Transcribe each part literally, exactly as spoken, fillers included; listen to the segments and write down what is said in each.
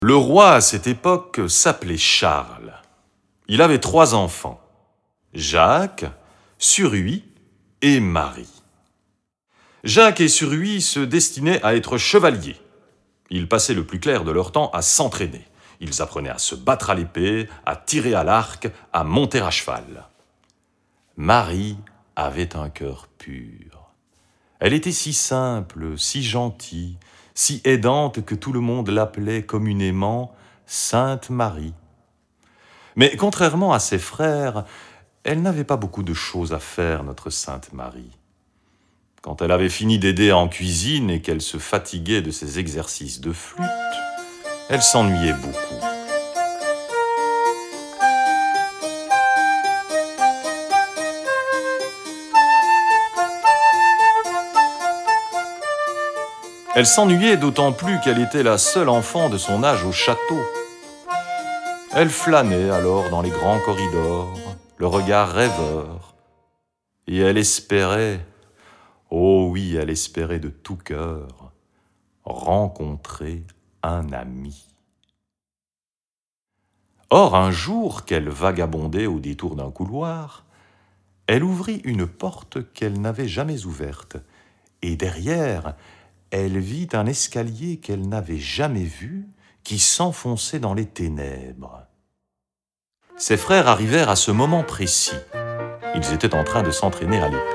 Le roi, à cette époque, s'appelait Charles. Il avait trois enfants, Jacques, Suruis et Marie. Jacques et Suruis se destinaient à être chevaliers. Ils passaient le plus clair de leur temps à s'entraîner. Ils apprenaient à se battre à l'épée, à tirer à l'arc, à monter à cheval. Marie avait un cœur pur. Elle était si simple, si gentille, si aidante que tout le monde l'appelait communément Sainte Marie. Mais contrairement à ses frères, elle n'avait pas beaucoup de choses à faire, notre Sainte Marie. Quand elle avait fini d'aider en cuisine et qu'elle se fatiguait de ses exercices de flûte, elle s'ennuyait beaucoup. Elle s'ennuyait d'autant plus qu'elle était la seule enfant de son âge au château. Elle flânait alors dans les grands corridors, le regard rêveur, et elle espérait, oh oui, elle espérait de tout cœur, rencontrer un ami. Or, un jour qu'elle vagabondait au détour d'un couloir, elle ouvrit une porte qu'elle n'avait jamais ouverte, et derrière, elle vit un escalier qu'elle n'avait jamais vu, qui s'enfonçait dans les ténèbres. Ses frères arrivèrent à ce moment précis. Ils étaient en train de s'entraîner à l'épée.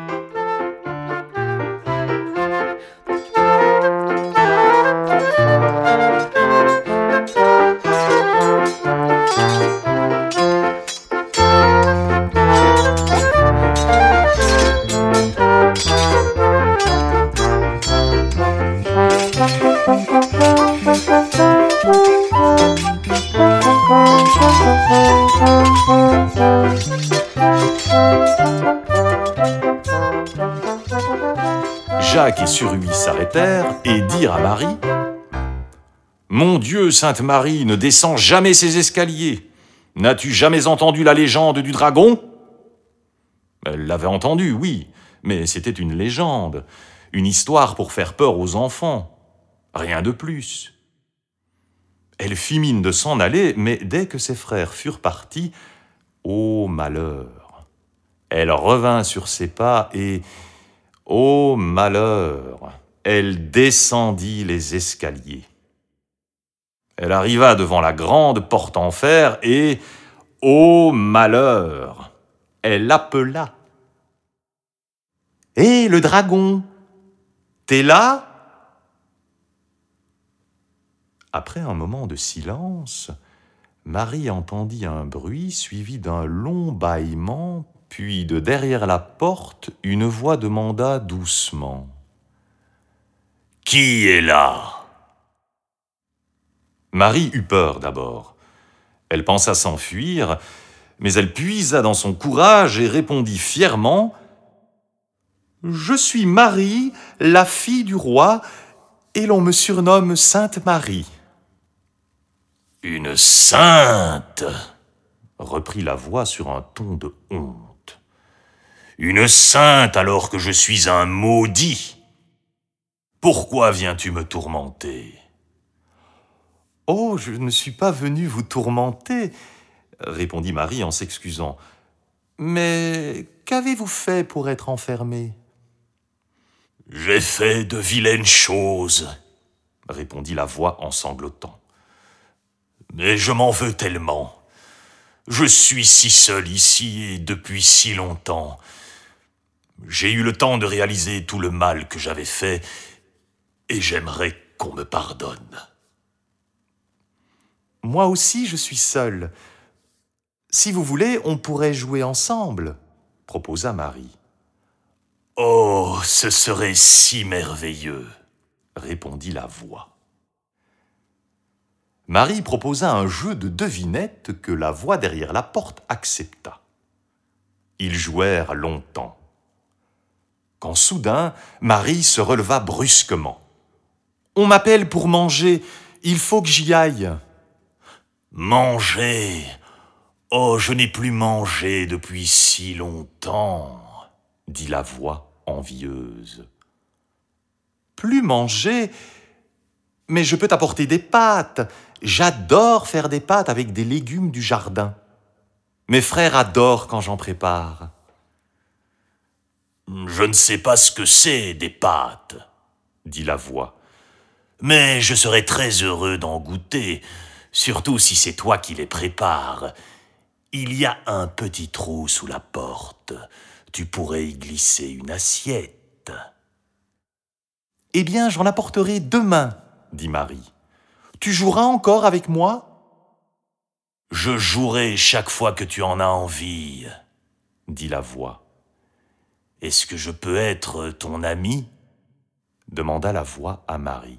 Jacques et Suruis s'arrêtèrent et dirent à Marie « Mon Dieu, Sainte Marie, ne descends jamais ces escaliers. N'as-tu jamais entendu la légende du dragon ?» Elle l'avait entendue, oui, mais c'était une légende, une histoire pour faire peur aux enfants, rien de plus. Elle fit mine de s'en aller, mais dès que ses frères furent partis, ô malheur, elle revint sur ses pas et, ô malheur, elle descendit les escaliers. Elle arriva devant la grande porte en fer et, ô malheur, elle appela. « Hé, le dragon, t'es là ?» Après un moment de silence, Marie entendit un bruit suivi d'un long bâillement, puis de derrière la porte, une voix demanda doucement « Qui est là ?» Marie eut peur d'abord. Elle pensa s'enfuir, mais elle puisa dans son courage et répondit fièrement « Je suis Marie, la fille du roi, et l'on me surnomme Sainte Marie. » « Une sainte !» reprit la voix sur un ton de honte. « Une sainte alors que je suis un maudit. Pourquoi viens-tu me tourmenter ?»« Oh, je ne suis pas venue vous tourmenter, » répondit Marie en s'excusant. « Mais qu'avez-vous fait pour être enfermée ?»« J'ai fait de vilaines choses, » répondit la voix en sanglotant. « Mais je m'en veux tellement. Je suis si seul ici et depuis si longtemps. J'ai eu le temps de réaliser tout le mal que j'avais fait et j'aimerais qu'on me pardonne. »« Moi aussi, je suis seul. Si vous voulez, on pourrait jouer ensemble, » proposa Marie. « Oh, ce serait si merveilleux, » répondit la voix. Marie proposa un jeu de devinette que la voix derrière la porte accepta. Ils jouèrent longtemps. Quand soudain, Marie se releva brusquement. « On m'appelle pour manger, il faut que j'y aille. »« Manger ? Oh, je n'ai plus mangé depuis si longtemps, » dit la voix envieuse. « Plus manger ? Mais je peux t'apporter des pâtes. j'adore faire des pâtes avec des légumes du jardin. Mes frères adorent quand j'en prépare. » »« Je ne sais pas ce que c'est des pâtes, » dit la voix, « mais je serais très heureux d'en goûter, surtout si c'est toi qui les prépares. Il y a un petit trou sous la porte. Tu pourrais y glisser une assiette. »« Eh bien, j'en apporterai demain, » dit Marie. « Tu joueras encore avec moi ?»« Je jouerai chaque fois que tu en as envie, » dit la voix. « Est-ce que je peux être ton ami ?» demanda la voix à Marie.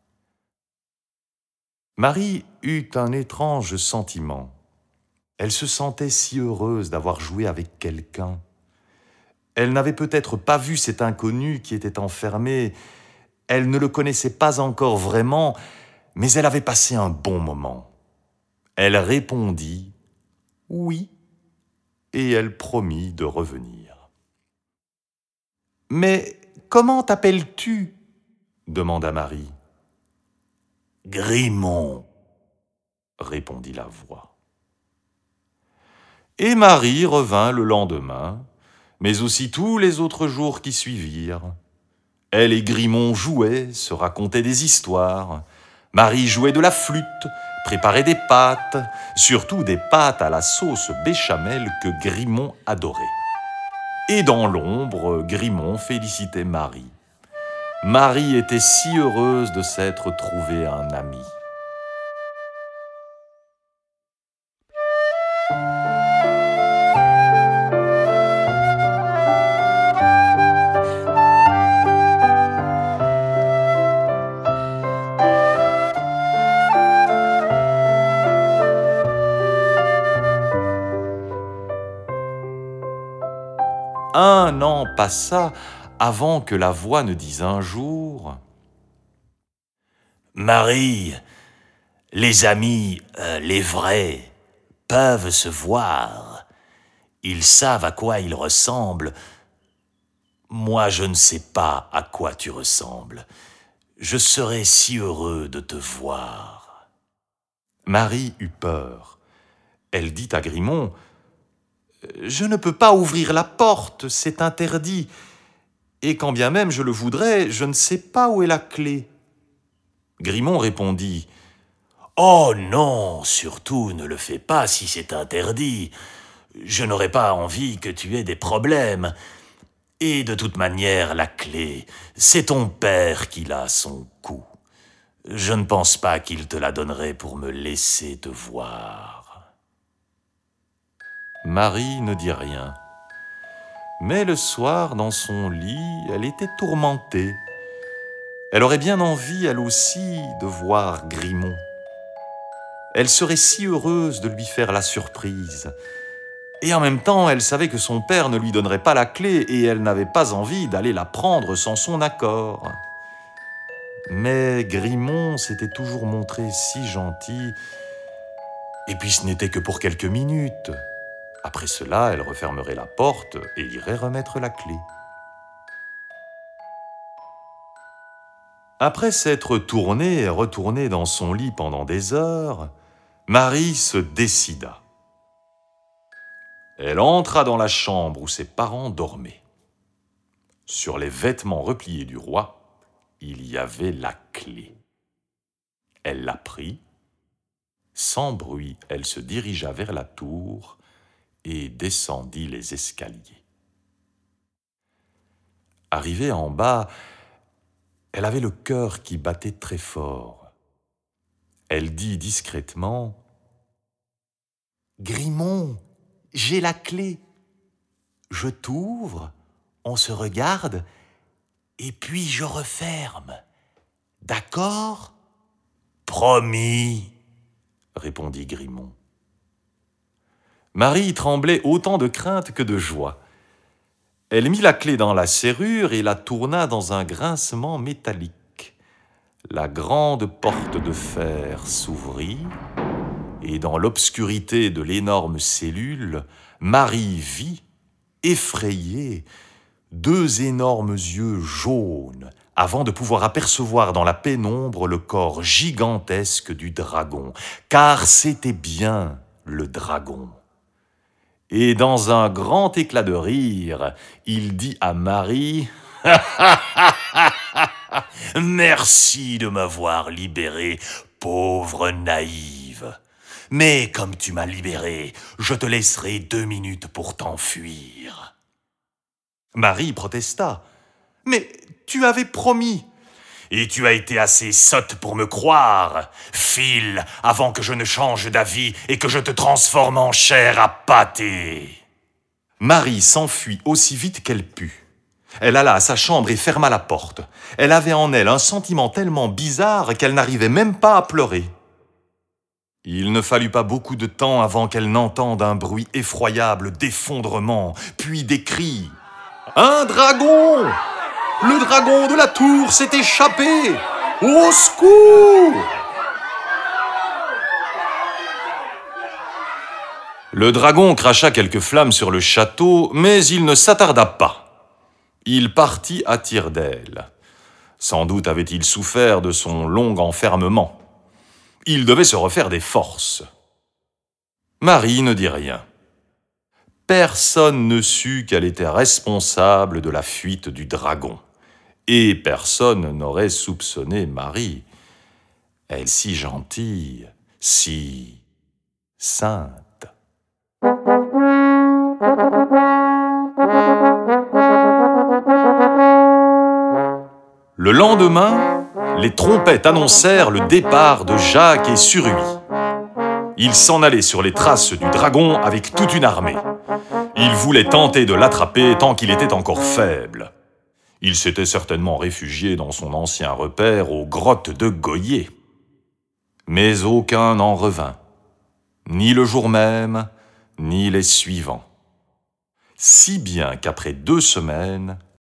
Marie eut un étrange sentiment. Elle se sentait si heureuse d'avoir joué avec quelqu'un. Elle n'avait peut-être pas vu cet inconnu qui était enfermé. Elle ne le connaissait pas encore vraiment, mais elle avait passé un bon moment. Elle répondit « oui » et elle promit de revenir. « Mais comment t'appelles-tu » demanda Marie. « Grimont » répondit la voix. Et Marie revint le lendemain, mais aussi tous les autres jours qui suivirent. Elle et Grimont jouaient, se racontaient des histoires. Marie jouait de la flûte, préparait des pâtes, surtout des pâtes à la sauce béchamel que Grimont adorait. Et dans l'ombre, Grimont félicitait Marie. Marie était si heureuse de s'être trouvée un ami. Un an passa avant que la voix ne dise un jour « Marie, les amis, euh, les vrais, peuvent se voir. Ils savent à quoi ils ressemblent. Moi, je ne sais pas à quoi tu ressembles. Je serais si heureux de te voir. » Marie eut peur. Elle dit à Grimont « Je ne peux pas ouvrir la porte, c'est interdit. Et quand bien même je le voudrais, je ne sais pas où est la clé. » Grimont répondit « Oh non, surtout ne le fais pas si c'est interdit. Je n'aurais pas envie que tu aies des problèmes. Et de toute manière, la clé, c'est ton père qui l'a à son cou. Je ne pense pas qu'il te la donnerait pour me laisser te voir. » Marie ne dit rien. Mais le soir, dans son lit, elle était tourmentée. Elle aurait bien envie, elle aussi, de voir Grimont. Elle serait si heureuse de lui faire la surprise. Et en même temps, elle savait que son père ne lui donnerait pas la clé et elle n'avait pas envie d'aller la prendre sans son accord. Mais Grimont s'était toujours montré si gentil, et puis ce n'était que pour quelques minutes. Après cela, elle refermerait la porte et irait remettre la clé. Après s'être tournée et retournée dans son lit pendant des heures, Marie se décida. Elle entra dans la chambre où ses parents dormaient. Sur les vêtements repliés du roi, il y avait la clé. Elle la prit. Sans bruit, elle se dirigea vers la tour et descendit les escaliers. Arrivée en bas, elle avait le cœur qui battait très fort. Elle dit discrètement « Grimont, j'ai la clé. Je t'ouvre, on se regarde, et puis je referme. D'accord ?»« Promis !» répondit Grimont. Marie tremblait autant de crainte que de joie. Elle mit la clé dans la serrure et la tourna dans un grincement métallique. La grande porte de fer s'ouvrit et dans l'obscurité de l'énorme cellule, Marie vit, effrayée, deux énormes yeux jaunes, avant de pouvoir apercevoir dans la pénombre le corps gigantesque du dragon, car c'était bien le dragon. Et dans un grand éclat de rire, il dit à Marie « Merci de m'avoir libéré, pauvre naïve. Mais comme tu m'as libéré, je te laisserai deux minutes pour t'enfuir. » Marie protesta. « Mais tu avais promis. » « Et tu as été assez sotte pour me croire. File avant que je ne change d'avis et que je te transforme en chair à pâté. » Marie s'enfuit aussi vite qu'elle put. Elle alla à sa chambre et ferma la porte. Elle avait en elle un sentiment tellement bizarre qu'elle n'arrivait même pas à pleurer. Il ne fallut pas beaucoup de temps avant qu'elle n'entende un bruit effroyable d'effondrement, puis des cris. « Un dragon ! Le dragon de la tour s'est échappé! Au secours !» Le dragon cracha quelques flammes sur le château, mais il ne s'attarda pas. Il partit à tire d'aile. Sans doute avait-il souffert de son long enfermement. Il devait se refaire des forces. Marie ne dit rien. Personne ne sut qu'elle était responsable de la fuite du dragon. Et personne n'aurait soupçonné Marie. Elle si gentille, si sainte. Le lendemain, les trompettes annoncèrent le départ de Jacques et Surui. Ils s'en allaient sur les traces du dragon avec toute une armée. Ils voulaient tenter de l'attraper tant qu'il était encore faible. Il s'était certainement réfugié dans son ancien repère aux grottes de Goyer. Mais aucun n'en revint, ni le jour même, ni les suivants. Si bien qu'après deux semaines,